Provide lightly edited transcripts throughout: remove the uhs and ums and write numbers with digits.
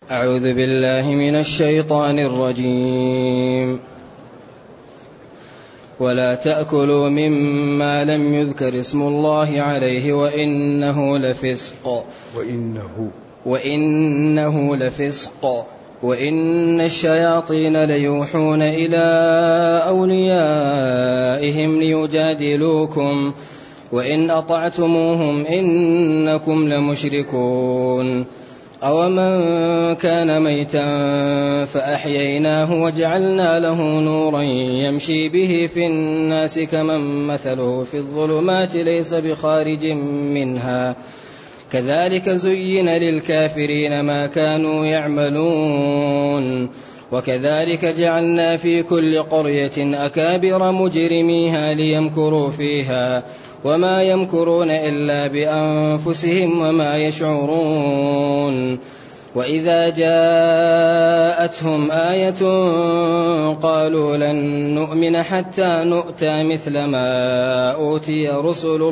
أعوذ بالله من الشيطان الرجيم. ولا تأكلوا مما لم يذكر اسم الله عليه وإنه لفسق وإن الشياطين ليوحون إلى أوليائهم ليجادلوكم وإن أطعتموهم إنكم لمشركون. أومن كان ميتا فأحييناه وجعلنا له نورا يمشي به في الناس كمن مثله في الظلمات ليس بخارج منها كذلك زين للكافرين ما كانوا يعملون. وكذلك جعلنا في كل قرية أكابر مجرميها ليمكروا فيها وما يمكرون إلا بأنفسهم وما يشعرون. وإذا جاءتهم آية قالوا لن نؤمن حتى نؤتى مثل ما أوتي رسل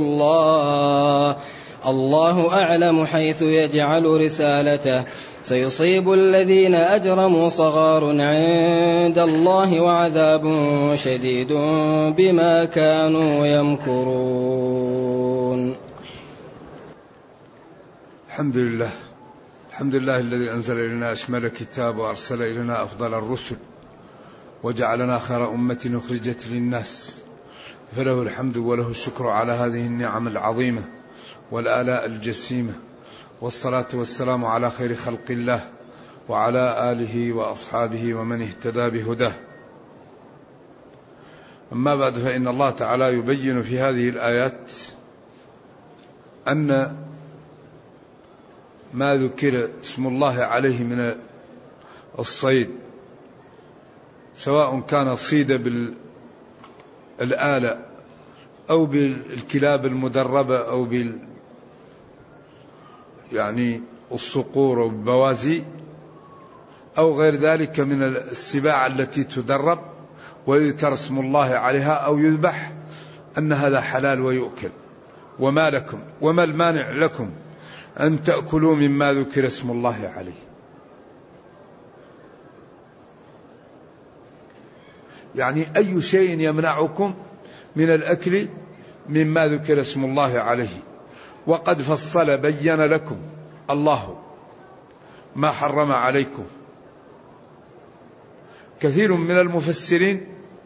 الله أعلم حيث يجعل رسالته سيصيب الذين أجرموا صغار عند الله وعذاب شديد بما كانوا يمكرون. الحمد لله الذي أنزل إلينا أشمل كتاب وأرسل إلينا أفضل الرسل وجعلنا خير أمة أخرجت للناس، فله الحمد وله الشكر على هذه النعم العظيمة والآلاء الجسيمة، والصلاة والسلام على خير خلق الله وعلى آله وأصحابه ومن اهتدى بهداه. أما بعد، فإن الله تعالى يبين في هذه الآيات أن ما ذكر اسم الله عليه من الصيد، سواء كان صيد بالآلة أو بالكلاب المدربة أو الصقور والبوازي أو غير ذلك من السباع التي تدرب ويذكر اسم الله عليها أو يذبح، أن هذا حلال ويؤكل. وما لكم وما المانع لكم أن تأكلوا مما ذكر اسم الله عليه؟ يعني أي شيء يمنعكم من الأكل مما ذكر اسم الله عليه؟ وقد فصل بين لكم الله ما حرم عليكم. كثير من المفسرين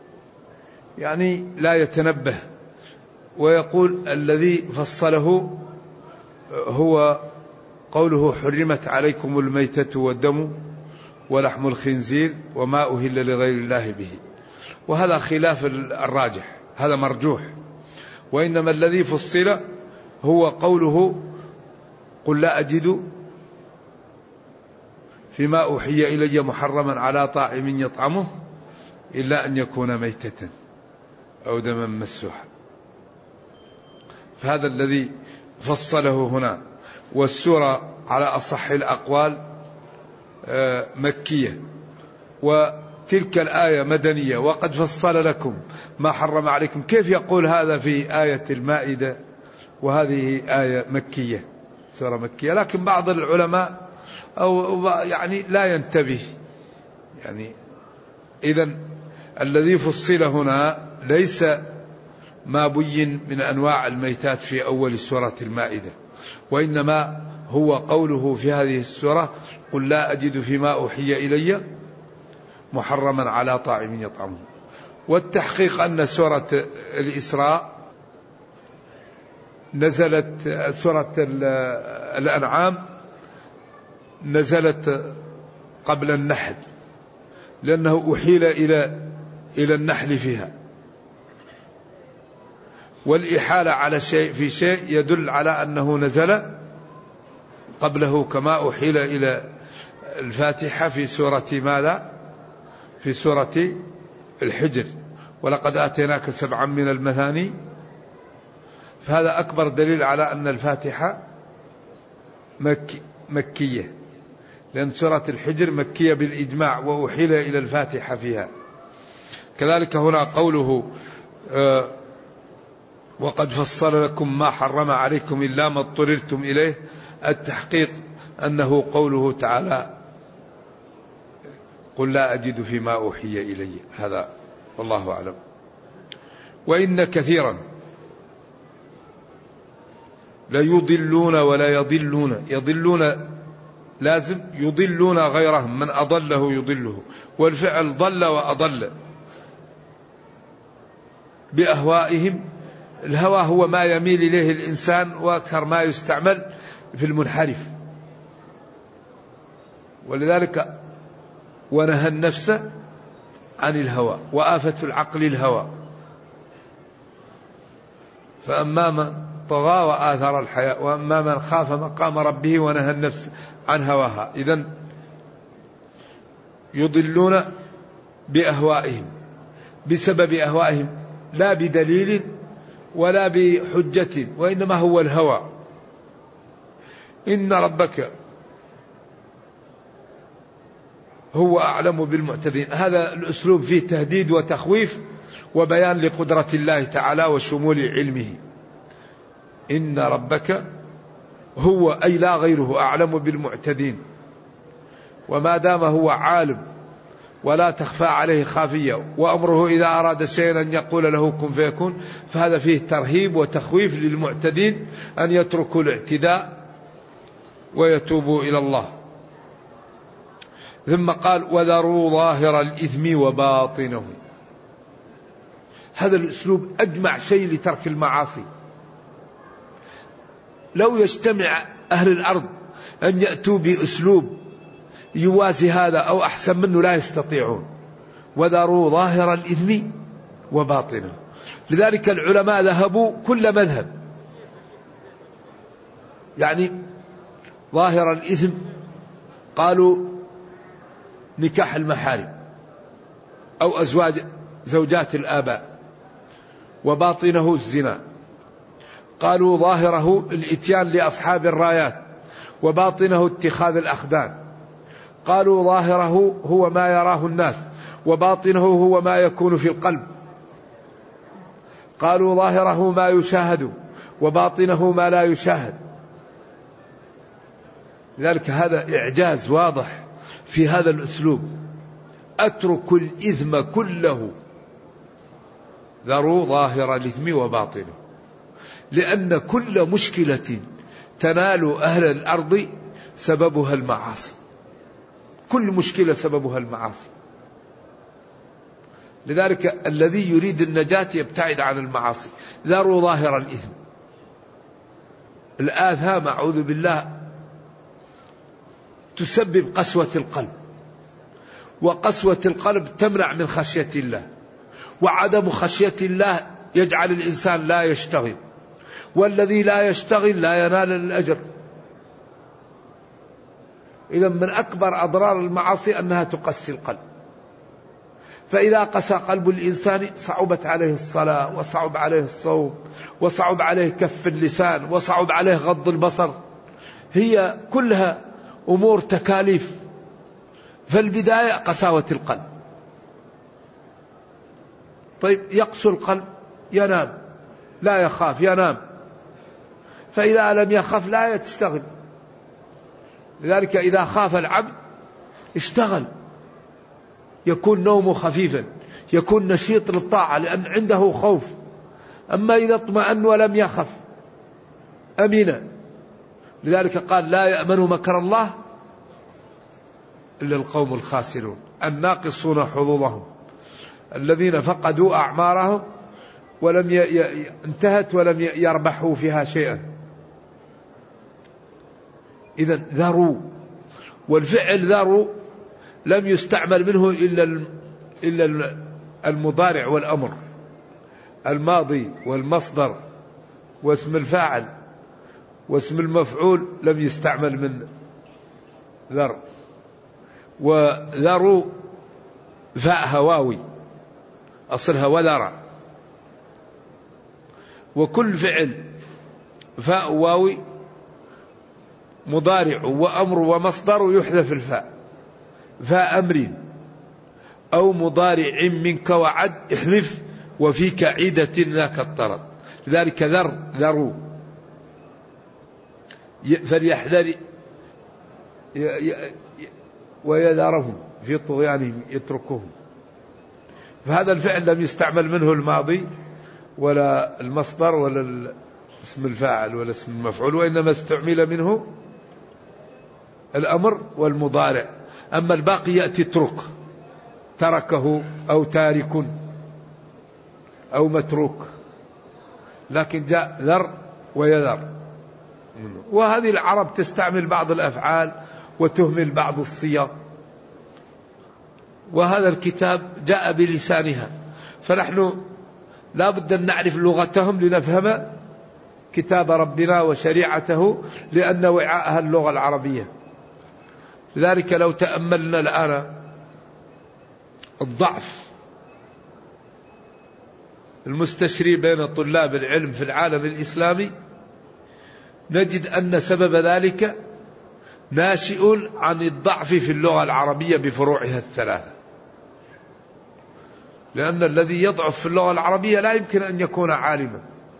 لا يتنبه ويقول الذي فصله هو قوله حرمت عليكم الميتة والدم ولحم الخنزير وما أهل لغير الله به، وهذا خلاف الراجح، هذا مرجوح. وإنما الذي فصل هو قوله قل لا أجد فيما أوحي إلي محرما على طاعم يطعمه إلا أن يكون ميتة أو دما مسوحا، فهذا الذي فصله هنا. والسورة على أصح الأقوال مكية، وتلك الآية مدنية. وقد فصل لكم ما حرم عليكم، كيف يقول هذا في آية المائدة وهذه آية مكية، سورة مكية؟ لكن بعض العلماء لا ينتبه. إذن الذي فصل هنا ليس ما بين من أنواع الميتات في أول سورة المائدة، وإنما هو قوله في هذه السورة قل لا أجد فيما أوحي إلي محرما على طاعم يطعمه. والتحقيق أن سورة الإسراء نزلت، سورة الأنعام نزلت قبل النحل، لأنه أحيل إلى النحل فيها، والإحالة على شيء في شيء يدل على أنه نزل قبله، كما أحيل إلى الفاتحة في سورة ماذا؟ في سورة الحجر، ولقد آتيناك 7 من المثاني. فهذا أكبر دليل على أن الفاتحة مكية، لأن سورة الحجر مكية بالإجماع وأحيل إلى الفاتحة فيها. كذلك هنا قوله وقد فصل لكم ما حرم عليكم إلا ما اضطررتم إليه، التحقيق أنه قوله تعالى قل لا أجد فيما أوحي إلي. هذا والله أعلم. وإن كثيرا ليضلون ولا يضلون. يضلون لازم، يضلون غيرهم، من أضله يضله، والفعل ضل وأضل بأهوائهم. الهوى هو ما يميل إليه الإنسان، وأكثر ما يستعمل في المنحرف. ولذلك ونهى النفس عن الهوى، وآفة العقل الهوى. فأما من طغى وآثر الحياة، وأما من خاف مقام ربه ونهى النفس عن هواها. إذن يضلون بأهوائهم، بسبب أهوائهم، لا بدليل ولا بحجة، وإنما هو الهوى. إن ربك هو أعلم بالمعتدين. هذا الأسلوب فيه تهديد وتخويف وبيان لقدرة الله تعالى وشمول علمه. إن ربك هو، أي لا غيره، أعلم بالمعتدين. وما دام هو عالم ولا تخفى عليه خافية، وأمره إذا أراد شيئا أن يقول له كن فيكون، فهذا فيه ترهيب وتخويف للمعتدين أن يتركوا الاعتداء ويتوبوا إلى الله. ثم قال وذروا ظاهر الإثم وباطنه. هذا الأسلوب أجمع شيء لترك المعاصي. لو يجتمع أهل الأرض أن يأتوا بأسلوب يوازي هذا أو أحسن منه لا يستطيعون. وذروا ظاهر الإثم وباطنه. لذلك العلماء ذهبوا كل مذهب، يعني ظاهر الإثم قالوا نكاح المحارم أو زوجات الآباء، وباطنه الزنا. قالوا ظاهره الإتيان لأصحاب الرايات، وباطنه اتخاذ الأخدان. قالوا ظاهره هو ما يراه الناس، وباطنه هو ما يكون في القلب. قالوا ظاهره ما يشاهد، وباطنه ما لا يشاهد. لذلك هذا إعجاز واضح في هذا الأسلوب. أترك الإثم كله، ذروا ظاهر الإثم وباطنه. لأن كل مشكلة تنال أهل الأرض سببها المعاصي. كل مشكلة سببها المعاصي. لذلك الذي يريد النجاة يبتعد عن المعاصي. ذروا ظاهر الإثم. الآثام أعوذ بالله تسبب قسوة القلب، وقسوة القلب تمنع من خشية الله، وعدم خشية الله يجعل الإنسان لا يشتغل، والذي لا يشتغل لا ينال الأجر. إذا من أكبر أضرار المعاصي أنها تقسي القلب. فإذا قسى قلب الإنسان صعبت عليه الصلاة، وصعب عليه الصوم، وصعب عليه كف اللسان، وصعب عليه غض البصر. هي كلها أمور تكاليف. فالبداية قساوة القلب. طيب يقسو القلب ينام، لا يخاف ينام. فإذا لم يخاف لا يشتغل. لذلك إذا خاف العبد اشتغل، يكون نومه خفيفا، يكون نشيط للطاعة لأن عنده خوف. أما إذا اطمأن ولم يخف أمنا. لذلك قال لا يأمن مكر الله إلا القوم الخاسرون الناقصون حظوظهم الذين فقدوا أعمارهم ولم انتهت ولم يربحوا فيها شيئا. إذن ذروا، والفعل ذروا لم يستعمل منه إلا المضارع والأمر، الماضي والمصدر واسم الفاعل واسم المفعول لم يستعمل من ذر. وذروا فاء هواوي أصلها وذرع، وكل فعل فاء واوي مضارع وأمر ومصدر يحذف الفاء. فاء أمر أو مضارع منك وعد احذف وفيك عيدة ذاك الطرد. لذلك ذروا فليحذر ويذرهم في طغيانهم يتركهم. فهذا الفعل لم يستعمل منه الماضي ولا المصدر ولا اسم الفاعل ولا اسم المفعول، وإنما استعمل منه الأمر والمضارع. أما الباقي يأتي تركه أو تارك أو متروك، لكن جاء ذر ويذر. وهذه العرب تستعمل بعض الأفعال وتهمل بعض الصيغ، وهذا الكتاب جاء بلسانها، فنحن لا بد أن نعرف لغتهم لنفهم كتاب ربنا وشريعته، لأن وعاءها اللغة العربية. لذلك لو تأملنا الآن الضعف المستشري بين طلاب العلم في العالم الإسلامي، نجد أن سبب ذلك ناشئ عن الضعف في اللغة العربية بفروعها الثلاثة. لأن الذي يضعف في اللغة العربية لا يمكن أن يكون عالما.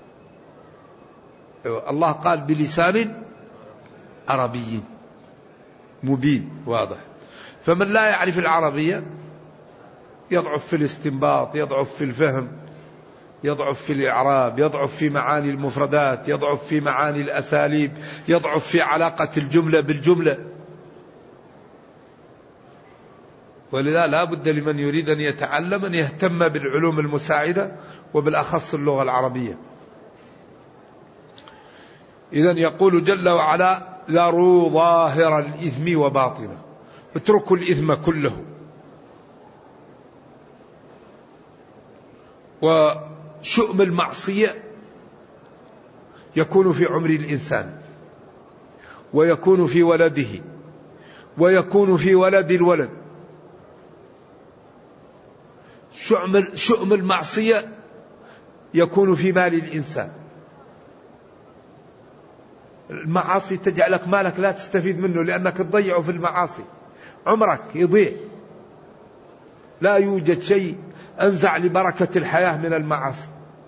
الله قال بلسان عربي مبين واضح. فمن لا يعرف العربية يضعف في الاستنباط، يضعف في الفهم، يضعف في الإعراب، يضعف في معاني المفردات، يضعف في معاني الأساليب، يضعف في علاقة الجملة بالجملة. ولذا لا بد لمن يريد أن يتعلم أن يهتم بالعلوم المساعدة وبالأخص اللغة العربية. إذن يقول جل وعلا: ذروا ظاهر الإثم وباطنه، اتركوا الإثم كله. وشؤم المعصية يكون في عمر الإنسان، ويكون في ولده، ويكون في ولد الولد. شؤم المعصية يكون في مال الإنسان. المعاصي تجعلك مالك لا تستفيد منه، لأنك تضيعه في المعاصي، عمرك يضيع. لا يوجد شيء أنزع لبركة الحياة من المعاصي.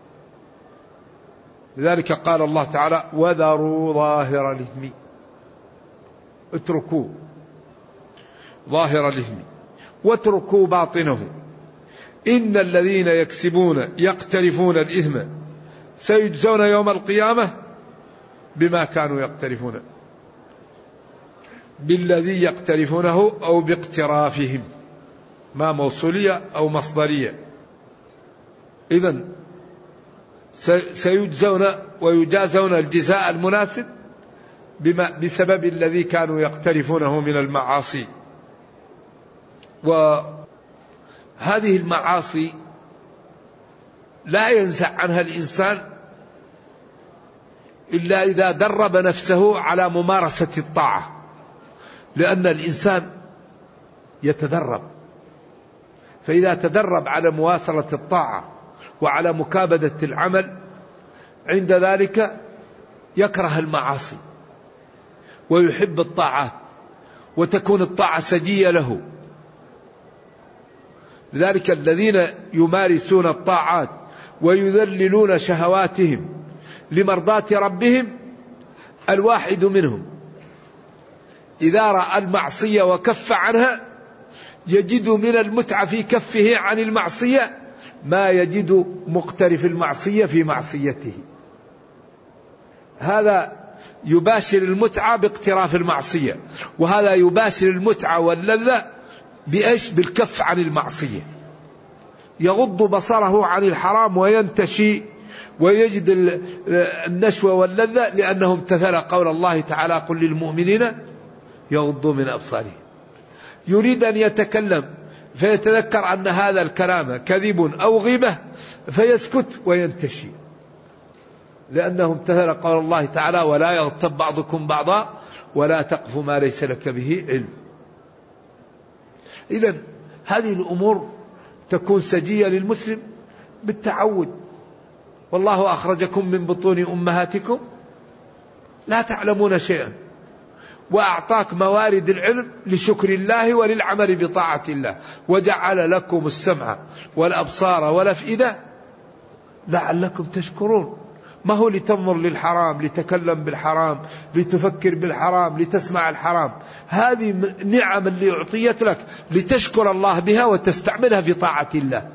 لذلك قال الله تعالى: وذروا ظاهر الإثم، اتركوا ظاهر الإثم واتركوا باطنه، إن الذين يقترفون الإثم سيجزون يوم القيامة بما كانوا يقترفون. بالذي يقترفونه أو باقترافهم، ما موصولية أو مصدرية. إذن سيجزون ويجازون الجزاء المناسب بسبب الذي كانوا يقترفونه من المعاصي. وهذه المعاصي لا ينزع عنها الإنسان إلا إذا درب نفسه على ممارسة الطاعة، لأن الإنسان يتدرب، فإذا تدرب على مواصلة الطاعة وعلى مكابدة العمل، عند ذلك يكره المعاصي ويحب الطاعات، وتكون الطاعة سجية له. لذلك الذين يمارسون الطاعات ويذللون شهواتهم لمرضاة ربهم، الواحد منهم إذا رأى المعصية وكف عنها يجد من المتعة في كفه عن المعصية ما يجد مقترف المعصية في معصيته. هذا يباشر المتعة باقتراف المعصية، وهذا يباشر المتعة واللذة بإيش؟ بالكف عن المعصية. يغض بصره عن الحرام وينتشي ويجد النشوة واللذة، لأنه امتثل قول الله تعالى: قل للمؤمنين يغضوا من أبصارهم. يريد أن يتكلم فيتذكر أن هذا الكلام كذب أو غيبة فيسكت وينتشي، لأنه امتثل قول الله تعالى: ولا يغتب بعضكم بعضا ولا تقف ما ليس لك به علم. إذن هذه الأمور تكون سجية للمسلم بالتعود. والله أخرجكم من بطون أمهاتكم لا تعلمون شيئا، وأعطاك موارد العلم لشكر الله وللعمل بطاعة الله، وجعل لكم السمع والأبصار والأفئدة لعلكم تشكرون. ما هو لتنظر للحرام، لتكلم بالحرام، لتفكر بالحرام، لتسمع الحرام. هذه نعم اللي أعطيت لك لتشكر الله بها وتستعملها في طاعة الله.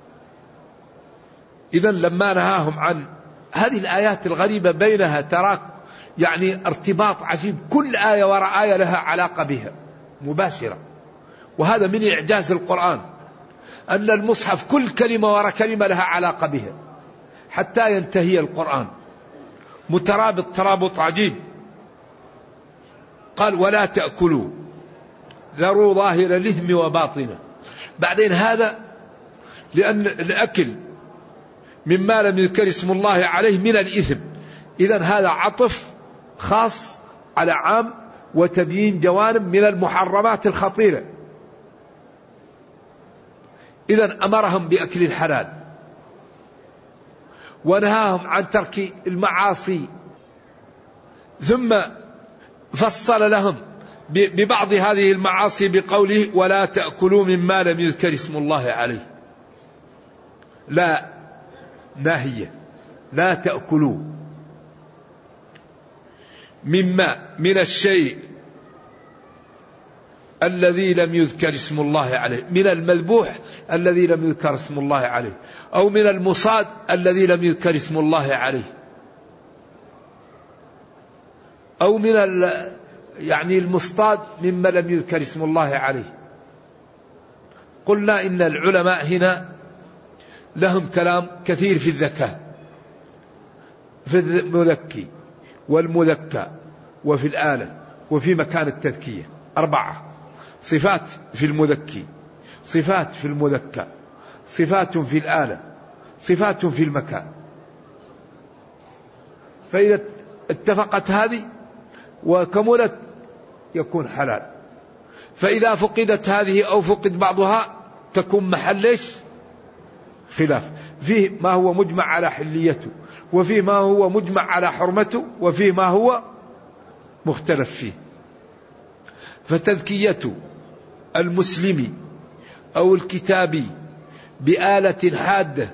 إذن لما نهاهم عن هذه الآيات الغريبة بينها تراك يعني ارتباط عجيب، كل آية وراء آية لها علاقة بها مباشرة. وهذا من إعجاز القرآن، أن المصحف كل كلمة وراء كلمة لها علاقة بها حتى ينتهي القرآن مترابط ترابط عجيب. قال ولا تأكلوا، ذروا ظاهر الإثم وباطنه. بعدين هذا لأن الأكل مما لم يذكر اسم الله عليه من الإثم، إذن هذا عطف خاص على عام وتبيين جوانب من المحرمات الخطيرة. إذن أمرهم بأكل الحلال ونهاهم عن ترك المعاصي، ثم فصل لهم ببعض هذه المعاصي بقوله ولا تأكلوا مما لم يذكر اسم الله عليه. لا ناهية، لا تأكلوا مما من الشيء الذي لم يذكر اسم الله عليه، من المذبوح الذي لم يذكر اسم الله عليه، أو من المصاد الذي لم يذكر اسم الله عليه، أو من يعني المصطاد مما لم يذكر اسم الله عليه. قلنا إن العلماء هنا لهم كلام كثير في الذكاء، في المذكي والمذكى وفي الآلة وفي مكان التذكية. 4 صفات في المذكي، صفات في المذكى، صفات في الآلة، صفات في المكان. فإذا اتفقت هذه وكملت يكون حلال، فإذا فقدت هذه أو فقد بعضها تكون محلش خلاف، فيه ما هو مجمع على حليته، وفيه ما هو مجمع على حرمته، وفيه ما هو مختلف فيه. فتذكية المسلم أو الكتابي بآلة حادة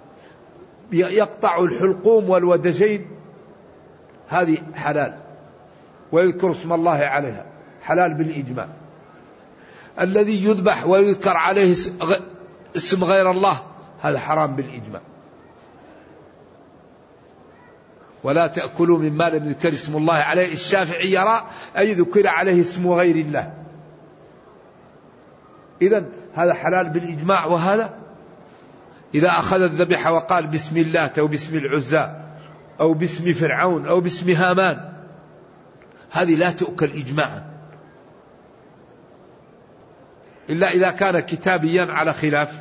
يقطع الحلقوم والودجين هذه حلال، ويذكر اسم الله عليها حلال بالإجماع. الذي يذبح ويذكر عليه اسم غير الله هذا حرام بالإجماع. ولا تأكلوا مما لم يذكر اسم الله عليه. الشافعي يرى أي ذكر عليه اسم غير الله، إذن هذا حلال بالإجماع. وهذا إذا أخذ الذبح وقال بسم الله أو بسم العزى أو باسم فرعون أو باسم هامان، هذه لا تؤكل إجماعا، إلا إذا كان كتابيا على خلاف.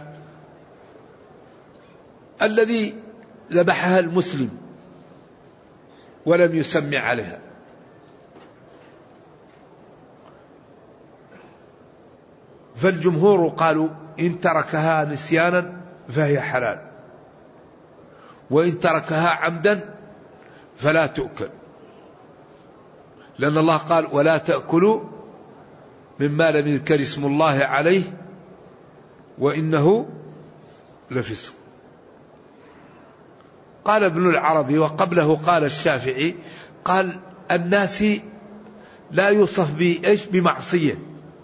الذي ذبحها المسلم ولم يسمع عليها فالجمهور قالوا إن تركها نسيانا فهي حلال، وإن تركها عمدا فلا تؤكل، لأن الله قال ولا تأكلوا مما لم يذكر اسم الله عليه وإنه لفسق. قال ابن العربي وقبله قال الشافعي، قال الناس لا يوصف بإيش بمعصية،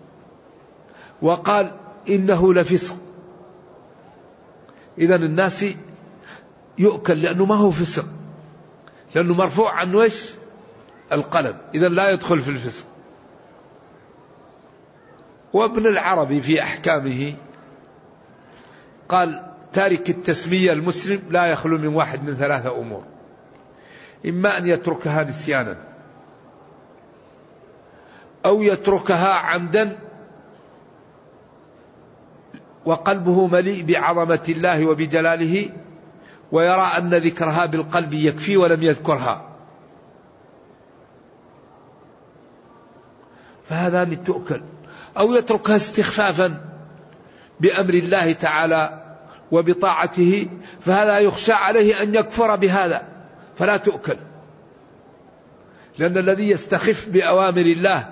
وقال إنه لفسق. إذن الناس يؤكل لأنه ما هو فسق، لأنه مرفوع عنه إيش القلم، إذن لا يدخل في الفسق. وابن العربي في أحكامه قال تارك التسمية المسلم لا يخلو من واحد من 3 أمور: إما أن يتركها نسيانا، أو يتركها عمدا وقلبه مليء بعظمة الله وبجلاله ويرى أن ذكرها بالقلب يكفي ولم يذكرها، فهذا تؤكل. أو يتركها استخفافا بأمر الله تعالى وبطاعته، فهذا يخشى عليه أن يكفر بهذا فلا تؤكل، لأن الذي يستخف بأوامر الله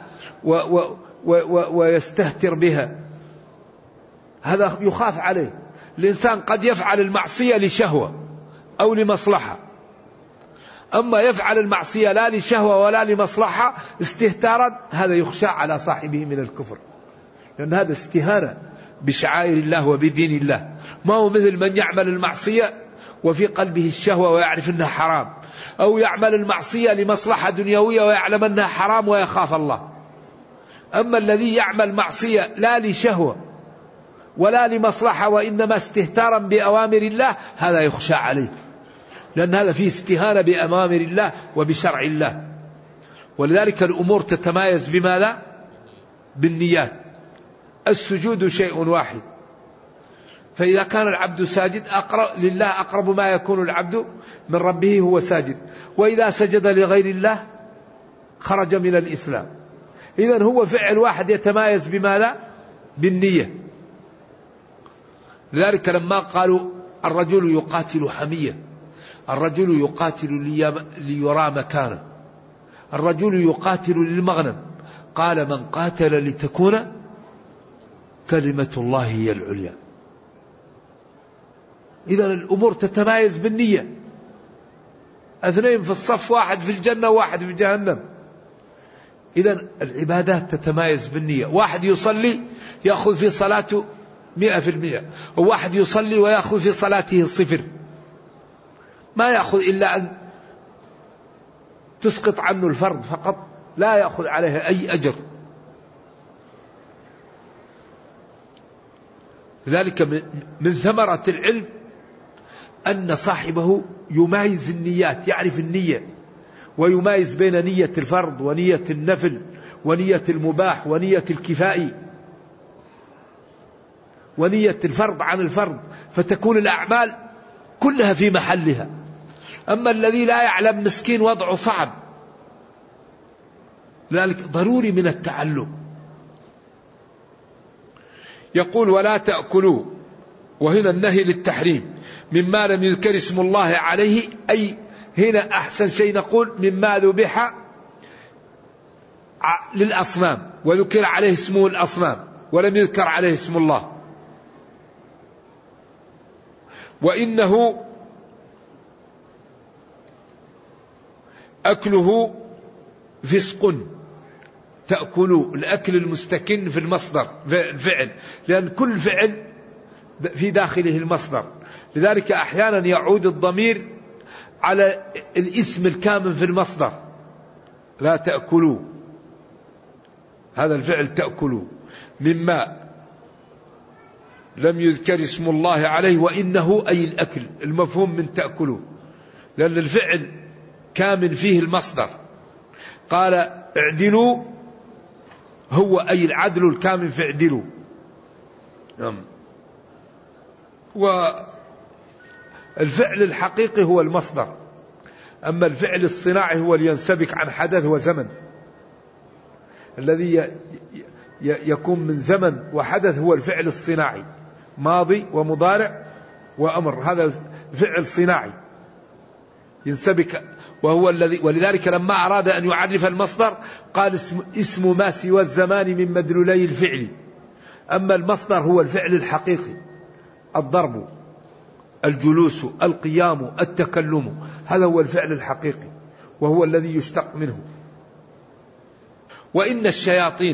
ويستهتر بها هذا يخاف عليه. الإنسان قد يفعل المعصية لشهوة أو لمصلحة، أما يفعل المعصية لا لشهوة ولا لمصلحة استهتارا، هذا يخشى على صاحبه من الكفر، لأن هذا استهانة بشعائر الله وبدين الله. ما هو مثل من يعمل المعصية وفي قلبه الشهوة ويعرف أنها حرام، أو يعمل المعصية لمصلحة دنيوية ويعلم أنها حرام ويخاف الله. أما الذي يعمل معصية لا لشهوة ولا لمصلحة وإنما استهتارا بأوامر الله، هذا يخشى عليه، لأن هذا فيه استهانة بأوامر الله وبشرع الله. ولذلك الأمور تتمايز بماذا؟ بالنيات. السجود شيء واحد، فإذا كان العبد ساجد لله أقرب ما يكون العبد من ربه هو ساجد، وإذا سجد لغير الله خرج من الإسلام. إذن هو فعل واحد يتمايز بماذا؟ بالنية. لذلك لما قالوا الرجل يقاتل حمية، الرجل يقاتل ليرى مكانه، الرجل يقاتل للمغنم، قال من قاتل لتكون كلمة الله هي العليا. إذن الأمور تتمايز بالنية. اثنين في الصف، واحد في الجنة وواحد في جهنم. إذن العبادات تتمايز بالنية. واحد يصلي يأخذ في صلاته 100%، وواحد يصلي ويأخذ في صلاته 0، ما يأخذ إلا أن تسقط عنه الفرض فقط، لا يأخذ عليها أي أجر. ذلك من ثمرة العلم أن صاحبه يمايز النيات، يعرف النية، ويمايز بين نية الفرض ونية النفل ونية المباح ونية الكفائي ونية الفرض عن الفرض، فتكون الأعمال كلها في محلها. أما الذي لا يعلم مسكين وضعه صعب. لذلك ضروري من التعلم. يقول ولا تأكلوا، وهنا النهي للتحريم، مما لم يذكر اسم الله عليه، أي هنا أحسن شيء نقول مما ذبح للأصنام وذكر عليه اسمه الأصنام ولم يذكر عليه اسم الله. وإنه أكله فسق، تأكلوا، الأكل المستكن في المصدر الفعل، لأن كل فعل في داخله المصدر. لذلك أحيانا يعود الضمير على الاسم الكامن في المصدر. لا تأكلوا، هذا الفعل تأكلوا، مما لم يذكر اسم الله عليه، وإنه أي الأكل، المفهوم من تأكلوا، لأن الفعل كامن فيه المصدر. قال اعدلوا، هو أي العدل الكامن في اعدلوا. والفعل الحقيقي هو المصدر، أما الفعل الصناعي هو اللي ينسبك عن حدث وزمن. الذي يكون من زمن وحدث هو الفعل الصناعي، ماضي ومضارع وأمر، هذا فعل صناعي ينسبك، وهو الذي. ولذلك لما أراد أن يعرف المصدر قال اسم ما سوى الزمان من مدلولي الفعل. أما المصدر هو الفعل الحقيقي، الضرب، الجلوس، القيام، التكلم، هذا هو الفعل الحقيقي وهو الذي يشتق منه. وإن الشياطين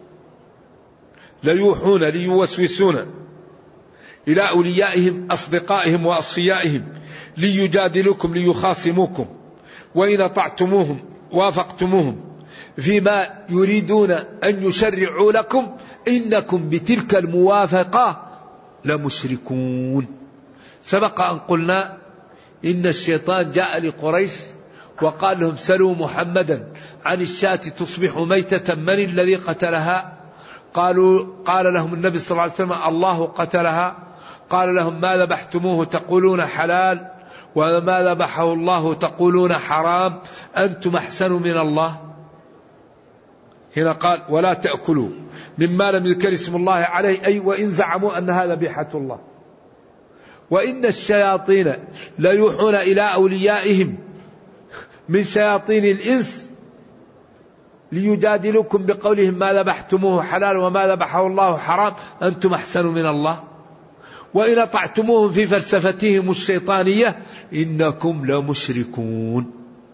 ليوحون ليوسوسون إلى أوليائهم أصدقائهم وأصفيائهم ليجادلوكم ليخاصموكم، وإن أطعتموهم وافقتموهم فيما يريدون أن يشرعوا لكم إنكم بتلك الموافقة لمشركون. سبق أن قلنا إن الشيطان جاء لقريش وقال لهم سلوا محمدا عن الشاة تصبح ميتة من الذي قتلها؟ قال لهم النبي صلى الله عليه وسلم الله قتلها. قال لهم ما ذبحتموه تقولون حلال، وما ذبحه الله تقولون حرام، أنتم أحسن من الله. هنا قال ولا تأكلوا مما لم يذكر اسم الله عليه، أي وإن زعموا أن هذا ذبيحة الله. وإن الشياطين ليوحون إلى أوليائهم من شياطين الإنس ليجادلوكم بقولهم ما ذبحتموه حلال وما ذبحه الله حرام، أنتم أحسن من الله. وإن أطعتموهم في فلسفتهم الشيطانية إنكم لمشركون.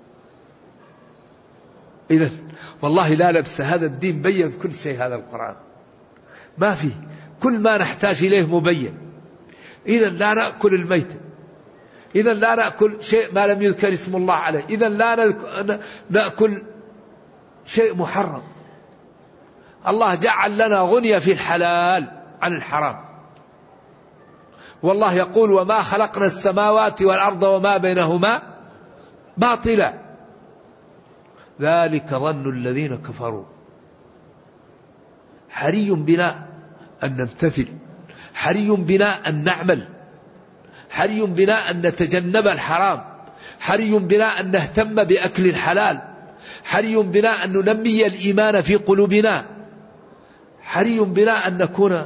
إذن والله لا لبس، هذا الدين بين كل شيء، هذا القرآن ما فيه، كل ما نحتاج إليه مبين. إذن لا نأكل الميت، إذن لا نأكل شيء ما لم يذكر اسم الله عليه، إذن لا نأكل شيء محرم. الله جعل لنا غنية في الحلال عن الحرام. والله يقول وما خلقنا السماوات والأرض وما بينهما باطلا ذلك ظن الذين كفروا. حري بنا أن نمتثل، حري بنا أن نعمل، حري بنا أن نتجنب الحرام، حري بنا أن نهتم بأكل الحلال، حري بنا أن ننمي الإيمان في قلوبنا، حري بنا أن نكون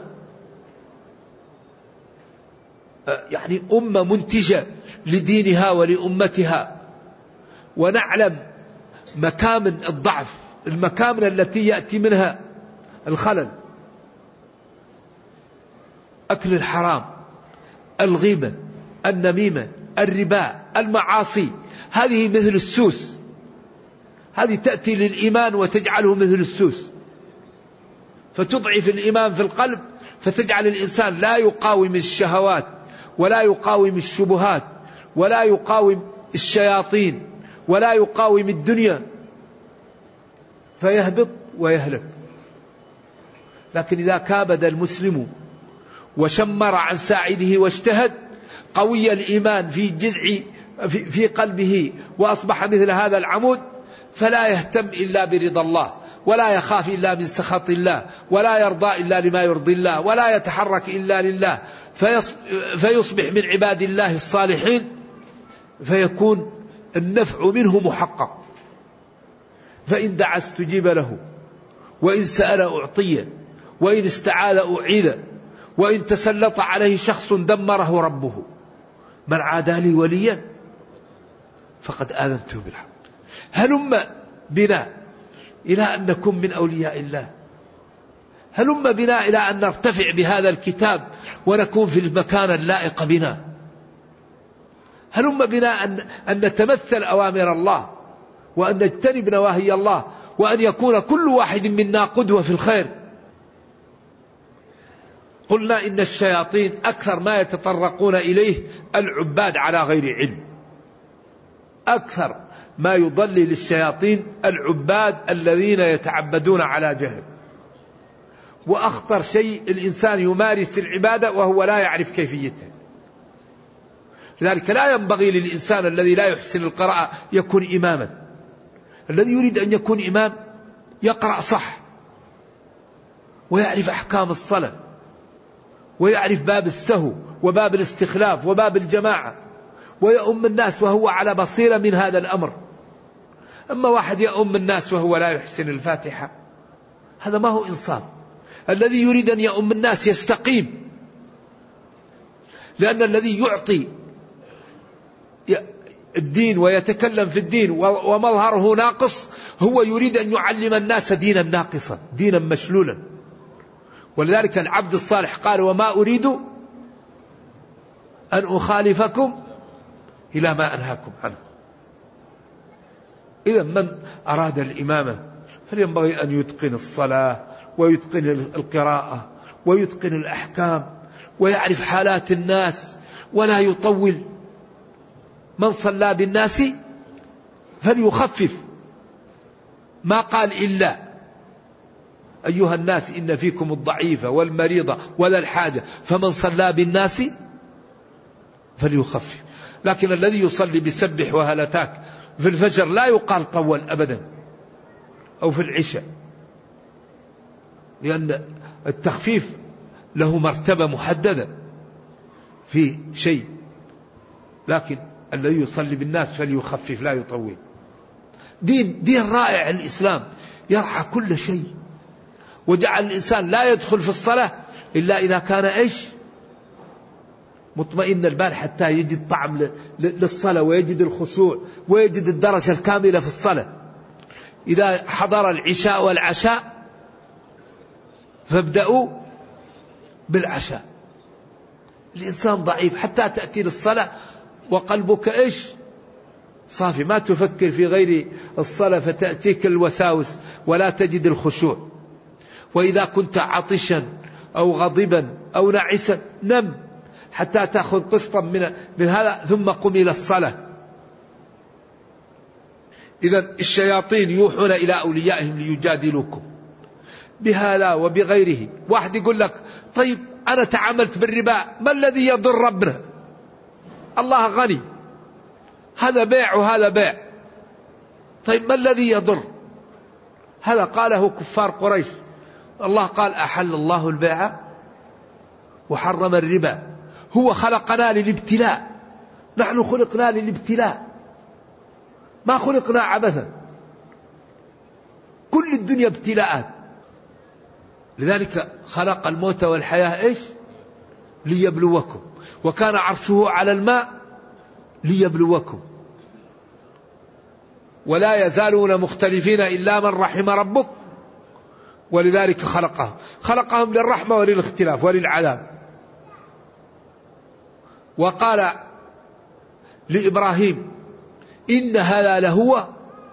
يعني أمة منتجة لدينها ولأمتها، ونعلم مكامن الضعف، المكامن التي يأتي منها الخلل. أكل الحرام، الغيبة، النميمة، الربا، المعاصي، هذه مثل السوس، هذه تأتي للإيمان وتجعله مثل السوس، فتضعف الإيمان في القلب، فتجعل الإنسان لا يقاوم الشهوات ولا يقاوم الشبهات ولا يقاوم الشياطين ولا يقاوم الدنيا، فيهبط ويهلك. لكن إذا كابد المسلم وشمر عن ساعده واجتهد، قوي الإيمان في قلبه وأصبح مثل هذا العمود، فلا يهتم إلا برضا الله، ولا يخاف إلا من سخط الله، ولا يرضى إلا لما يرضي الله، ولا يتحرك إلا لله، فيصبح من عباد الله الصالحين، فيكون النفع منه محقق. فإن دعا استجيب له، وإن سأل أعطيه، وإن استعاذ أعيذ، وإن تسلط عليه شخص دمره ربه. من عادى لي وليا فقد آذنته بالحق. هلم بنا إلى أن نكون من أولياء الله، هلم بنا إلى أن نرتفع بهذا الكتاب ونكون في المكان اللائق بنا، هلم بنا أن نتمثل أوامر الله وأن نجتنب نواهي الله، وأن يكون كل واحد منا قدوة في الخير. قلنا إن الشياطين أكثر ما يتطرقون إليه العباد على غير علم، أكثر ما يضلل الشياطين العباد الذين يتعبدون على جهل. وأخطر شيء الإنسان يمارس العبادة وهو لا يعرف كيفيتها. لذلك لا ينبغي للإنسان الذي لا يحسن القراءة يكون إماما. الذي يريد أن يكون إمام يقرأ صح، ويعرف أحكام الصلاة، ويعرف باب السهو وباب الاستخلاف وباب الجماعة، ويؤم الناس وهو على بصيرة من هذا الأمر. أما واحد يؤم الناس وهو لا يحسن الفاتحة، هذا ما هو إنصاف. الذي يريد أن يؤم الناس يستقيم، لأن الذي يعطي الدين ويتكلم في الدين ومظهره ناقص هو يريد أن يعلم الناس دينا ناقصا، دينا مشلولا. ولذلك العبد الصالح قال وما أريد أن أخالفكم إلى ما أنهاكم عنه. إذا من أراد الإمامة فلينبغي أن يتقن الصلاة ويتقن القراءة ويتقن الأحكام ويعرف حالات الناس ولا يطول. من صلى بالناس فليخفف، ما قال إلا أيها الناس إن فيكم الضعيف والمريض ولا الحاجة، فمن صلى بالناس فليخفف. لكن الذي يصلي بسبح وهلتاك في الفجر لا يقال طول أبدا، أو في العشاء، لأن التخفيف له مرتبة محددة في شيء. لكن الذي يصلي بالناس فليخفف لا يطول. دين رائع الإسلام، يرعى كل شيء، وجعل الإنسان لا يدخل في الصلاة إلا إذا كان إيش؟ مطمئن البال، حتى يجد طعم للصلاة ويجد الخشوع ويجد الدرجة الكاملة في الصلاة. إذا حضر العشاء والعشاء فابدأوا بالعشاء. الإنسان ضعيف حتى تأتي للصلاة وقلبك إيش؟ صافي، ما تفكر في غير الصلاة فتأتيك الوساوس ولا تجد الخشوع. وإذا كنت عطشا أو غضبا أو نعسا نم حتى تأخذ قسطا من هذا ثم قم إلى الصلاة. إذن الشياطين يوحون إلى أوليائهم ليجادلوكم بهذا وبغيره. واحد يقول لك طيب أنا تعاملت بالربا، ما الذي يضر ربنا؟ الله غني، هذا بيع وهذا بيع، طيب ما الذي يضر؟ هذا قاله كفار قريش. الله قال أحل الله البيع وحرم الربا. هو خلقنا للابتلاء، نحن خلقنا للابتلاء، ما خلقنا عبثا، كل الدنيا ابتلاءات. لذلك خلق الموت والحياة إيش؟ ليبلوكم، وكان عرشه على الماء ليبلوكم، ولا يزالون مختلفين إلا من رحم ربك، ولذلك خلقهم للرحمة وللاختلاف وللعذاب. وقال لإبراهيم إن هذا لهو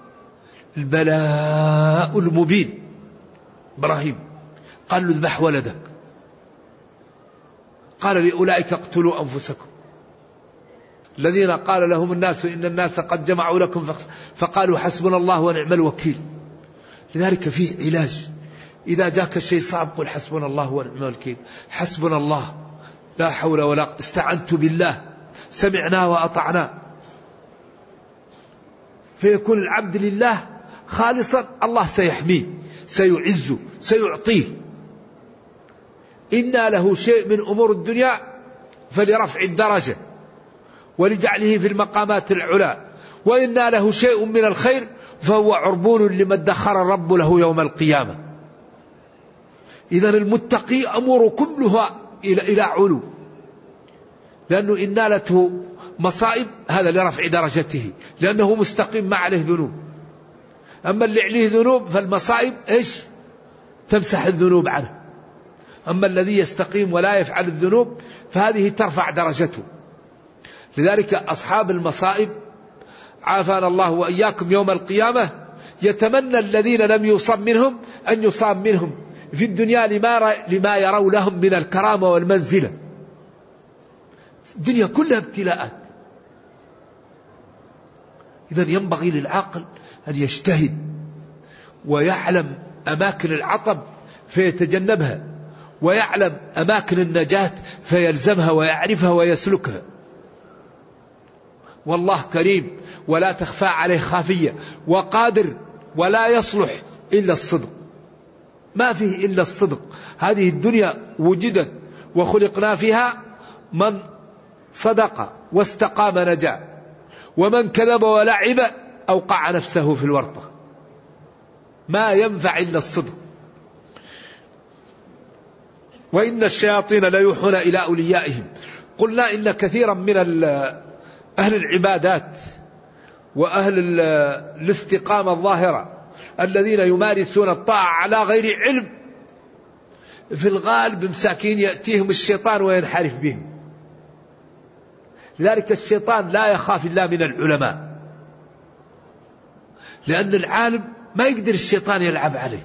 البلاء المبين. إبراهيم قال له اذبح ولدك، قال لأولئك اقتلوا أنفسكم الذين قال لهم الناس إن الناس قد جمعوا لكم فقالوا حسبنا الله ونعم الوكيل. لذلك فيه علاج، إذا جاك الشيء صعب قل حسبنا الله ونعم الوكيل، حسبنا الله لا حول ولا، استعنت بالله، سمعنا وأطعنا، فيكون العبد لله خالصا، الله سيحميه سيعزه سيعطيه. إنا له شيء من أمور الدنيا فلرفع الدرجة ولجعله في المقامات العلى، وإنا له شيء من الخير فهو عربون لما ادخر الرب له يوم القيامة. إذن المتقي أمور كلها إلى علو، لأنه إن نالته مصائب هذا لرفع درجته، لأنه مستقيم ما عليه ذنوب. أما اللي عليه ذنوب فالمصائب إيش؟ تمسح الذنوب عنه. أما الذي يستقيم ولا يفعل الذنوب فهذه ترفع درجته. لذلك أصحاب المصائب عافانا الله وإياكم يوم القيامة يتمنى الذين لم يصب منهم أن يصاب منهم في الدنيا لما يروا لهم من الكرامة والمنزلة. الدنيا كلها ابتلاءات. إذن ينبغي للعاقل أن يجتهد ويعلم أماكن العطب فيتجنبها، ويعلم أماكن النجاة فيلزمها ويعرفها ويسلكها. والله كريم ولا تخفى عليه خافية، وقادر ولا يصلح إلا الصدق، ما فيه إلا الصدق. هذه الدنيا وجدت وخلقنا فيها، من صدق واستقام نجا، ومن كذب ولعب أوقع نفسه في الورطة. ما ينفع إلا الصدق. وإن الشياطين ليوحون إلى أوليائهم. قلنا إن كثيرا من أهل العبادات وأهل الاستقامة الظاهرة الذين يمارسون الطاعة على غير علم في الغالب مساكين يأتيهم الشيطان وينحرف بهم. لذلك الشيطان لا يخاف إلا من العلماء، لأن العالم ما يقدر الشيطان يلعب عليه.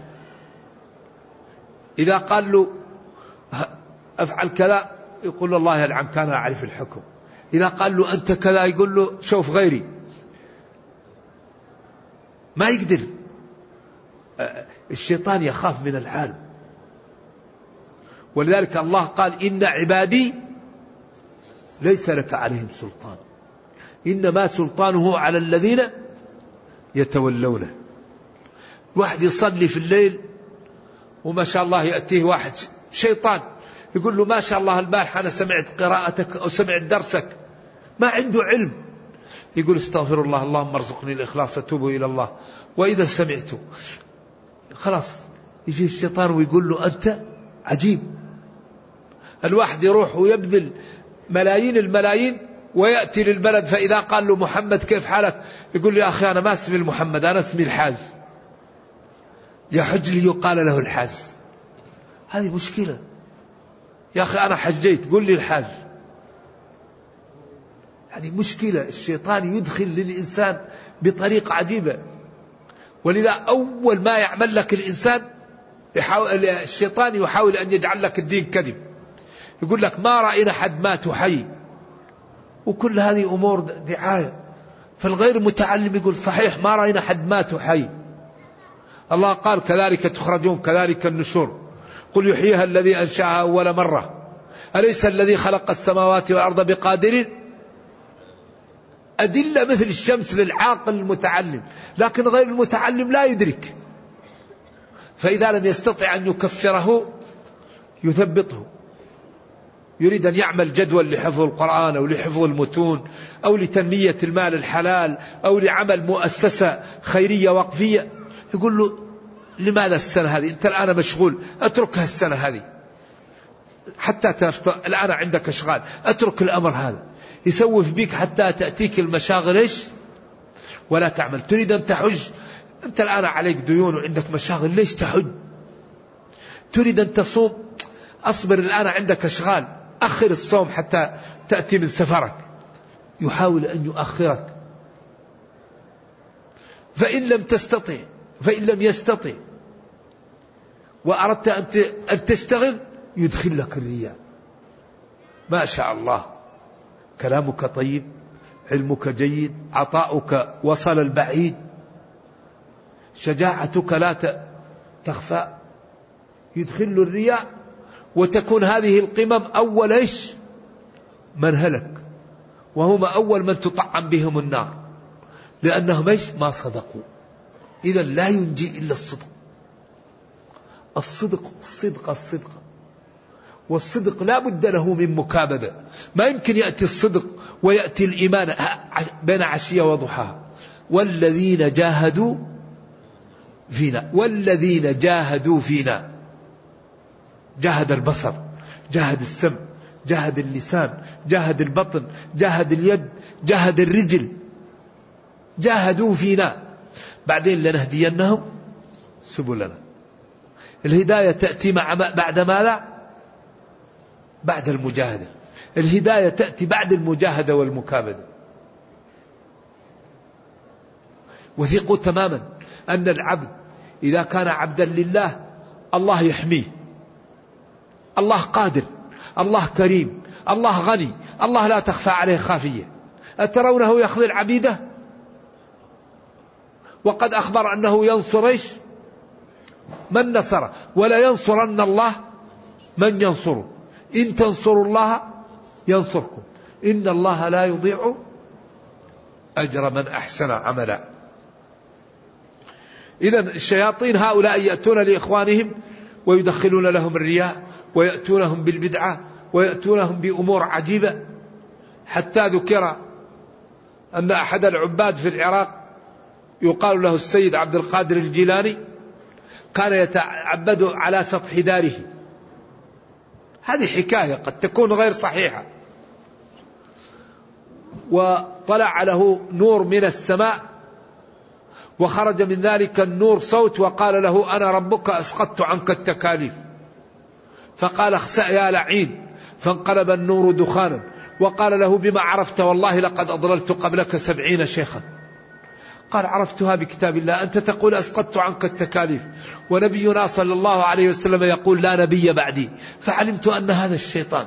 إذا قال له أفعل كذا يقول له الله يلعنك أنا أعرف الحكم. إذا قال له أنت كذا يقول له شوف غيري. ما يقدر. الشيطان يخاف من العالم. ولذلك الله قال إن عبادي ليس لك عليهم سلطان، إنما سلطانه على الذين يتولونه. واحد يصلي في الليل وما شاء الله يأتيه واحد شيطان يقول له ما شاء الله البارحة أنا سمعت قراءتك أو سمعت درسك، ما عنده علم، يقول استغفر الله اللهم ارزقني الإخلاص أتوب إلى الله. وإذا سمعته خلاص يجي الشيطان ويقول له أنت عجيب. الواحد يروح ويبذل ملايين الملايين ويأتي للبلد، فإذا قال له محمد كيف حالك يقول له يا أخي أنا ما اسمي المحمد أنا اسمي الحاج، يحج لي يقال له الحاج. هذه مشكلة. يا أخي أنا حجيت قل لي الحاج. يعني مشكلة. الشيطان يدخل للإنسان بطريقة عجيبة، ولذا أول ما يعمل لك الإنسان الشيطان يحاول أن يجعل لك الدين كذب. يقول لك ما رأينا حد مات وحي، وكل هذه أمور دعاية. فالغير متعلم يقول صحيح ما رأينا حد مات وحي. الله قال كذلك تخرجون كذلك النشور، قل يحييها الذي أنشأها أول مرة، أليس الذي خلق السماوات والأرض بقادر. أدلة مثل الشمس للعاقل المتعلم، لكن غير المتعلم لا يدرك. فإذا لم يستطع أن يكفره يثبطه. يريد أن يعمل جدول لحفظ القرآن أو لحفظ المتون أو لتنمية المال الحلال أو لعمل مؤسسة خيرية وقفية، يقول له لماذا السنة هذه؟ أنت الآن مشغول، أتركها السنة هذه حتى الآن عندك أشغال، أترك الأمر هذا. يسوف بك حتى تأتيك المشاغل إيش ولا تعمل. تريد أن تحج، أنت الآن عليك ديون وعندك مشاغل، ليش تحج؟ تريد أن تصوم، أصبر الآن عندك أشغال، أخر الصوم حتى تأتي من سفرك. يحاول أن يؤخرك. فإن لم تستطع، فإن لم يستطع وأردت أن تشتغل يدخل لك الرياء. ما شاء الله، كلامك طيب، علمك جيد، عطاؤك وصل البعيد، شجاعتك لا تخفى، يدخل الرياء. وتكون هذه القمم أول إيش من هلك، وهم أول من تطعم بهم النار، لأنهم إيش ما صدقوا. إذا لا ينجي إلا الصدق. الصدق الصدق الصدق، والصدق لا بد له من مكابدة. ما يمكن يأتي الصدق ويأتي الإيمان بين عشية وضحاها. والذين جاهدوا فينا، والذين جاهدوا فينا، جاهد البصر، جاهد السمع، جاهد اللسان، جاهد البطن، جاهد اليد، جاهد الرجل، جاهدوا فينا. بعدين لنهدينهم سبلنا. الهداية تأتي بعد ماذا؟ بعد المجاهدة. الهداية تأتي بعد المجاهدة والمكابدة. وثقوا تماما أن العبد إذا كان عبدا لله الله يحميه. الله قادر، الله كريم، الله غني، الله لا تخفى عليه خافية. أترونه يخذل عبيده؟ وقد أخبر أنه ينصر إيش من نصره، ولا ينصرن الله من ينصره. إن تنصروا الله ينصركم، إن الله لا يضيع أجر من أحسن عملا. إذن الشياطين هؤلاء يأتون لإخوانهم ويدخلون لهم الرياء، ويأتونهم بالبدعة، ويأتونهم بأمور عجيبة. حتى ذكر أن أحد العباد في العراق يقال له السيد عبد القادر الجيلاني كان يتعبد على سطح داره. هذه حكاية قد تكون غير صحيحة. وطلع له نور من السماء، وخرج من ذلك النور صوت وقال له أنا ربك أسقطت عنك التكاليف. فقال اخسأ يا لعين، فانقلب النور دخانا. وقال له بما عرفت؟ والله لقد أضللت قبلك 70 شيخا. قال عرفتها بكتاب الله. أنت تقول أسقطت عنك التكاليف، ونبينا صلى الله عليه وسلم يقول لا نبي بعدي. فعلمت أن هذا الشيطان.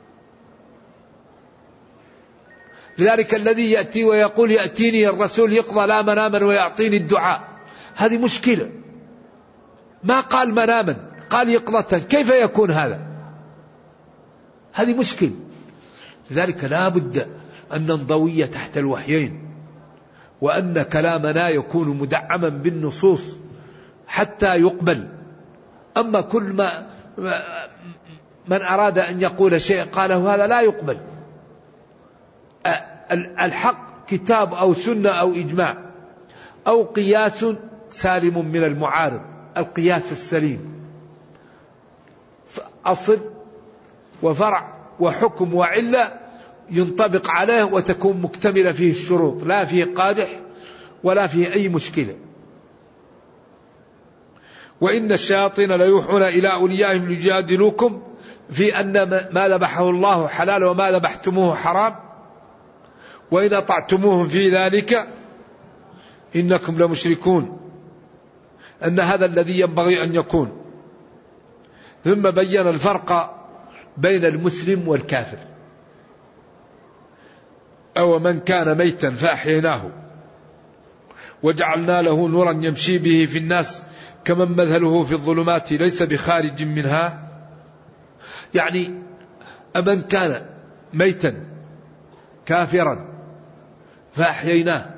لذلك الذي يأتي ويقول يأتيني الرسول يقضى لا مناما ويعطيني الدعاء، هذه مشكلة. ما قال مناما، قال يقظة، كيف يكون هذا؟ هذه مشكلة. لذلك لا بد أن ننضوي تحت الوحيين، وأن كلامنا يكون مدعما بالنصوص حتى يقبل. أما كل من أراد أن يقول شيء قاله هذا لا يقبل. الحق كتاب أو سنة أو إجماع أو قياس سالم من المعارض. القياس السليم أصل وفرع وحكم وعلة ينطبق عليه وتكون مكتملة فيه الشروط، لا فيه قادح ولا فيه أي مشكلة. وإن الشياطين ليوحون إلى أوليائهم ليجادلوكم في أن ما ذبحه الله حلال وما ذبحتموه حرام، وإن أطعتموهم في ذلك إنكم لمشركون، أن هذا الذي ينبغي أن يكون. ثم بين الفرق بين المسلم والكافر. أو من كان ميتا فأحييناه وجعلنا له نورا يمشي به في الناس كمن مثله في الظلمات ليس بخارج منها. يعني أمن كان ميتا كافرا فأحييناه،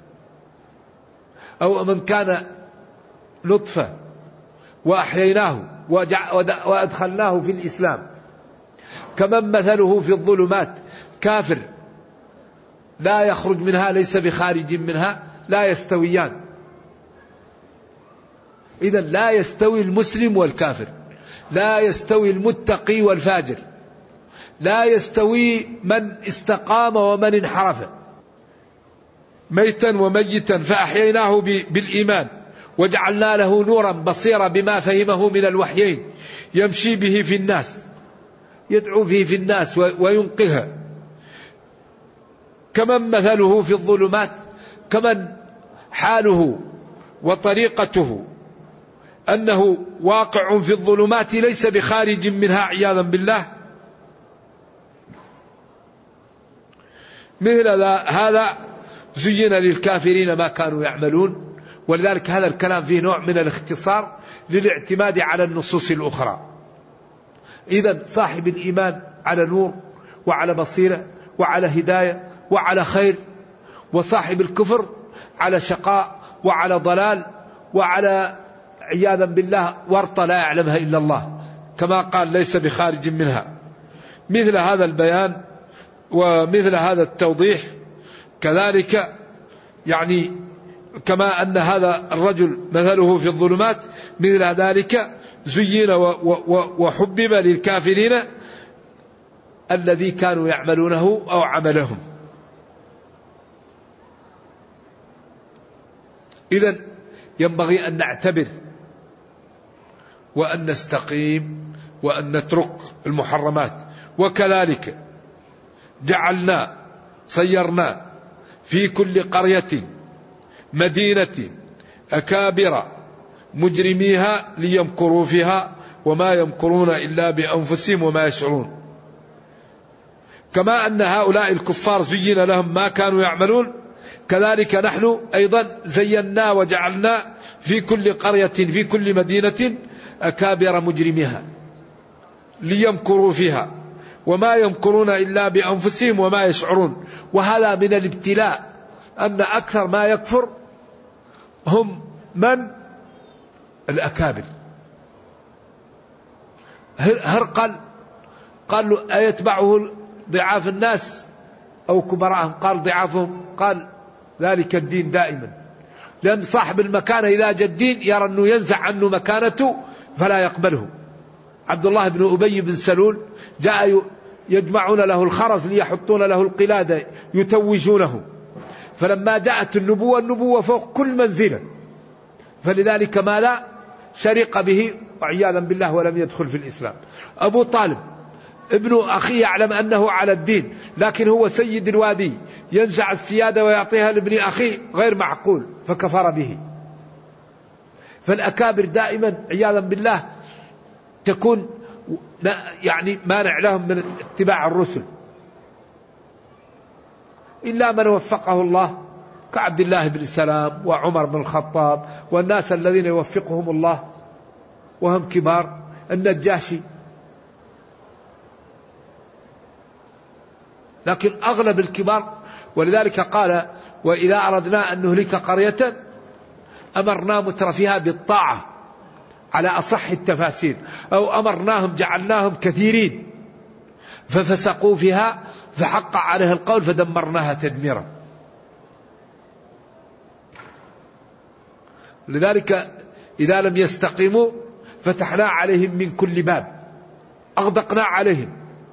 أو من كان نطفة وأحييناه وأدخلناه في الإسلام كمن مثله في الظلمات، كافر لا يخرج منها ليس بخارج منها، لا يستويان. إذن لا يستوي المسلم والكافر، لا يستوي المتقي والفاجر، لا يستوي من استقام ومن انحرف. ميتا وميتا فأحييناه بالإيمان وجعلنا له نورا بصيرا بما فهمه من الوحيين يمشي به في الناس، يدعو به في الناس وينقذها. كمن مثله في الظلمات، كمن حاله وطريقته أنه واقع في الظلمات ليس بخارج منها عياذا بالله. مثل هذا زين للكافرين ما كانوا يعملون. ولذلك هذا الكلام فيه نوع من الاختصار للاعتماد على النصوص الأخرى. إذن صاحب الإيمان على نور وعلى بصيرة وعلى هداية وعلى خير، وصاحب الكفر على شقاء وعلى ضلال وعلى عياذا بالله ورطة لا يعلمها إلا الله، كما قال ليس بخارج منها. مثل هذا البيان ومثل هذا التوضيح كذلك، يعني كما أن هذا الرجل مثله في الظلمات، مثل ذلك زين وحبب للكافرين الذي كانوا يعملونه أو عملهم. إذن ينبغي أن نعتبر وأن نستقيم وأن نترك المحرمات. وكذلك جعلنا صيرنا في كل قرية مدينة أكابر مجرميها ليمكروا فيها وما يمكرون إلا بأنفسهم وما يشعرون. كما أن هؤلاء الكفار زين لهم ما كانوا يعملون، كذلك نحن أيضا زينا وجعلنا في كل قرية في كل مدينة أكابر مجرميها ليمكروا فيها وما يمكرون إلا بأنفسهم وما يشعرون. وهذا من الابتلاء، أن أكثر ما يكفر هم من الأكابر. هرقل قال له أيتبعه ضعاف الناس أو كبراءهم؟ قال ضعافهم. قال ذلك الدين دائما، لأن صاحب المكانة إذا جاء الدين يرى أنه ينزع عنه مكانته فلا يقبله. عبد الله بن أبي بن سلول جاء يجمعون له الخرز ليحطون له القلادة يتوجونه، فلما جاءت النبوة فوق كل منزلة، فلذلك ما لا شرق به وعياذا بالله ولم يدخل في الإسلام. أبو طالب ابن أخيه يعلم أنه على الدين، لكن هو سيد الوادي ينزع السيادة ويعطيها لابن أخيه، غير معقول، فكفر به. فالأكابر دائما عياذا بالله تكون يعني مانع لهم من اتباع الرسل، إلا من وفقه الله كعبد الله بن سلام وعمر بن الخطاب والناس الذين يوفقهم الله وهم كبار، النجاشي. لكن أغلب الكبار. ولذلك قال وإذا أردنا أن نهلك قرية أمرنا مترفيها بالطاعة على أصح التفاسير، أو أمرناهم جعلناهم كثيرين ففسقوا فيها فحق عليها القول فدمرناها تدميرا. لذلك إذا لم يستقيموا فتحنا عليهم من كل باب، أغدقنا عليهم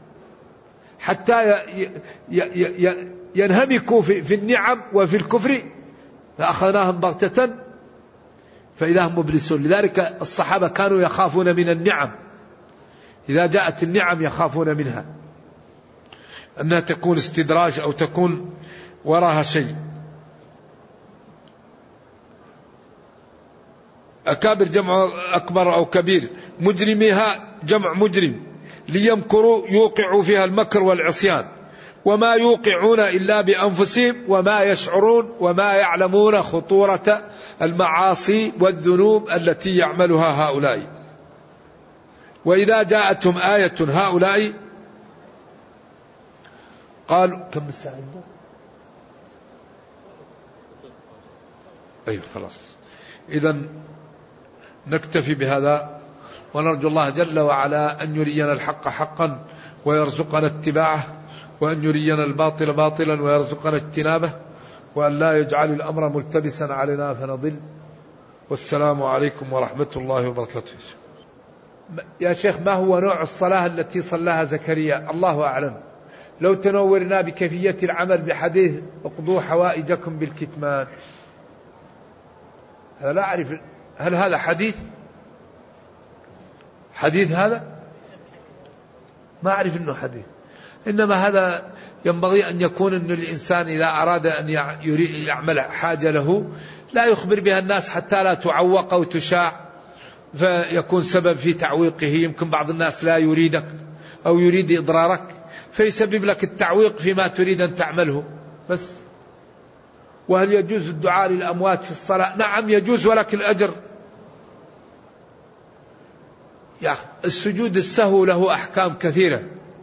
حتى ينهمكوا في النعم وفي الكفر، فأخذناهم بغتة فإذا هم مبلسون. لذلك الصحابة كانوا يخافون من النعم، إذا جاءت النعم يخافون منها، أنها تكون استدراج أو تكون وراها شيء. أكابر جمع أكبر أو كبير، مجرميها جمع مجرم، ليمكروا يوقعوا فيها المكر والعصيان، وما يوقعون إلا بأنفسهم وما يشعرون وما يعلمون خطورة المعاصي والذنوب التي يعملها هؤلاء. وإذا جاءتهم آية هؤلاء قالوا كم الساعة عندك؟ أيوة خلاص. إذن نكتفي بهذا، ونرجو الله جل وعلا أن يرينا الحق حقا ويرزقنا اتباعه، وأن يرينا الباطل باطلا ويرزقنا اجتنابه، وأن لا يجعل الأمر ملتبسا علينا فنضل. والسلام عليكم ورحمة الله وبركاته. يا شيخ، ما هو نوع الصلاة التي صلاها زكريا؟ الله أعلم. لو تنورنا بكيفية العمل بحديث اقضوا حوائجكم بالكتمان، هذا لا أعرف هل هذا حديث هذا؟ ما أعرف أنه حديث، إنما هذا ينبغي أن يكون أن الإنسان إذا أراد أن يعمل حاجة له لا يخبر بها الناس حتى لا تعوق أو تشاع فيكون سبب في تعويقه. يمكن بعض الناس لا يريدك أو يريد إضرارك فيسبب لك التعويق فيما تريد أن تعمله بس. وهل يجوز الدعاء للأموات في الصلاة؟ نعم يجوز، ولكن الأجر. يا أخي السجود السهو له أحكام كثيرة،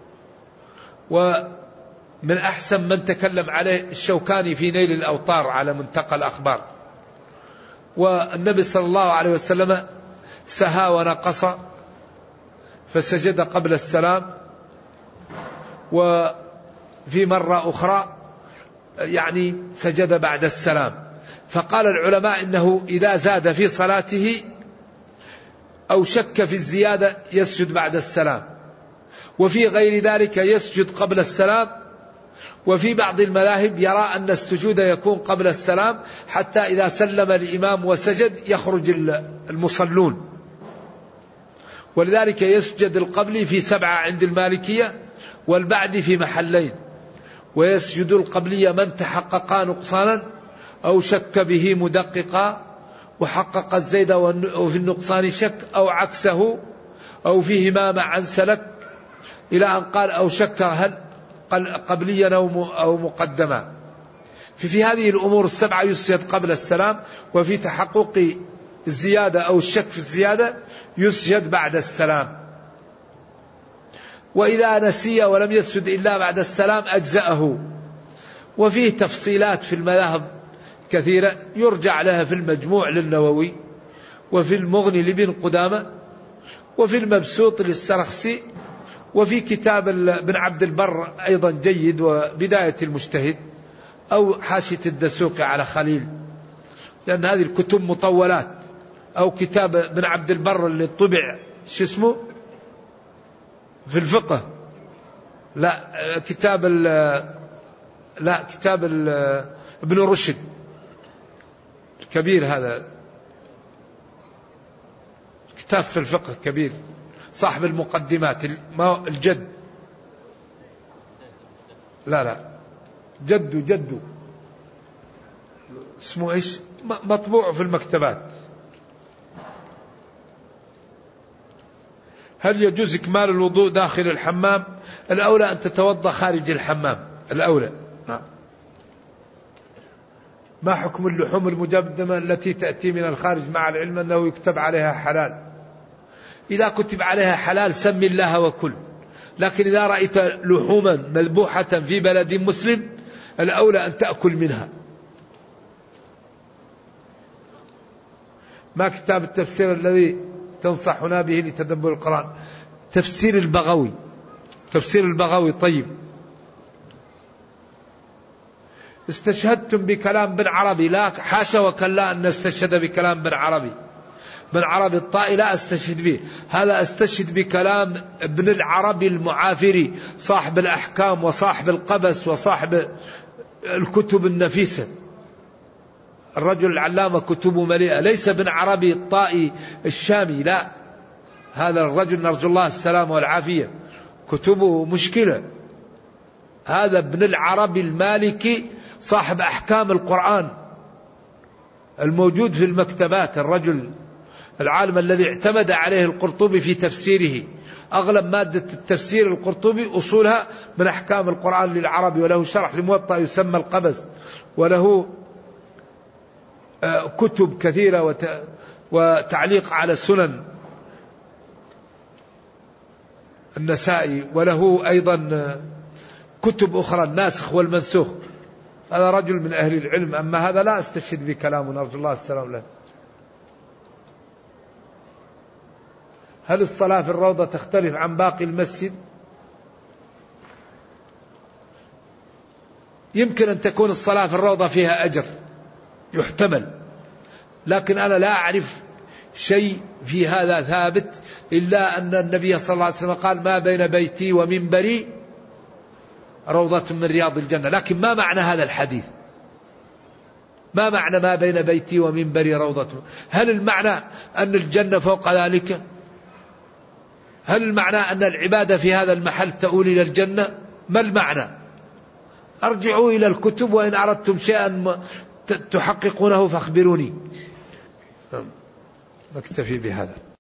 ومن أحسن من تكلم عليه الشوكاني في نيل الأوطار على منتقى الأخبار. والنبي صلى الله عليه وسلم سهى ونقص فسجد قبل السلام، وفي مرة أخرى يعني سجد بعد السلام. فقال العلماء إنه إذا زاد في صلاته أو شك في الزيادة يسجد بعد السلام، وفي غير ذلك يسجد قبل السلام. وفي بعض المذاهب يرى أن السجود يكون قبل السلام حتى إذا سلم الإمام وسجد يخرج المصلون، ولذلك يسجد القبلي في 7 عند المالكية والبعد في محلين. ويسجد القبلي من تحقق نقصانا أو شك به مدققا وحقق الزيد وفي النقصان شك، أو عكسه، أو فيهما معا سلك، إلى أن قال أو شك هل قبليا أو مقدما. في هذه الأمور 7 يسجد قبل السلام، وفي تحقق الزيادة أو الشك في الزيادة يسجد بعد السلام. وإذا نسي ولم يسجد إلا بعد السلام أجزأه. وفيه تفصيلات في المذاهب كثيرة يرجع لها في المجموع للنووي، وفي المغني لابن قدامة، وفي المبسوط للسرخسي، وفي كتاب ابن عبد البر أيضا جيد، وبداية المجتهد، أو حاشية الدسوقي على خليل، لأن هذه الكتب مطولات. أو كتاب ابن عبد البر اللي طبع في الفقه، كتاب ابن رشد كبير، هذا كتاب في الفقه كبير صاحب المقدمات الجد، جد اسمه ايش، مطبوع في المكتبات. هل يجوز إكمال الوضوء داخل الحمام؟ الأولى أن تتوضأ خارج الحمام، الأولى. ما حكم اللحوم المجمدة التي تأتي من الخارج مع العلم أنه يكتب عليها حلال؟ إذا كتب عليها حلال سم الله وكل، لكن إذا رأيت لحوما مذبوحة في بلد مسلم الأولى أن تأكل منها. ما كتاب التفسير الذي تنصحنا به لتدبر القرآن؟ تفسير البغوي طيب. استشهدتم بكلام بن عربي؟ لا حاشا وكلا أن نستشهد بكلام بن عربي. بن عربي الطائي لا أستشهد به، هذا أستشهد بكلام ابن العربي المعافري صاحب الأحكام وصاحب القبس وصاحب الكتب النفيسة، الرجل العلامة كتبه مليئة، ليس بن عربي الطائي الشامي، لا، هذا الرجل نرجو الله السلام والعافية كتبه مشكلة. هذا ابن العربي المالكي صاحب أحكام القرآن الموجود في المكتبات، الرجل العالم الذي اعتمد عليه القرطبي في تفسيره. أغلب مادة التفسير القرطبي أصولها من أحكام القرآن للعربي، وله شرح لموطأ يسمى القبس، وله كتب كثيرة وتعليق على سنن النسائي، وله أيضا كتب أخرى الناسخ والمنسوخ. هذا رجل من أهل العلم، أما هذا لا أستشهد بكلامه، نرجو الله السلام له. هل الصلاة في الروضة تختلف عن باقي المسجد؟ يمكن أن تكون الصلاة في الروضة فيها أجر يحتمل، لكن أنا لا أعرف شيء في هذا ثابت، إلا أن النبي صلى الله عليه وسلم قال: ما بين بيتي ومنبري روضة من رياض الجنة. لكن ما معنى هذا الحديث؟ ما معنى ما بين بيتي ومنبري روضة؟ هل المعنى أن الجنة فوق ذلك؟ هل المعنى أن العبادة في هذا المحل تؤول إلى الجنة؟ ما المعنى؟ أرجعوا إلى الكتب، وإن أردتم شيئا تحققونه فاخبروني. نكتفي بهذا.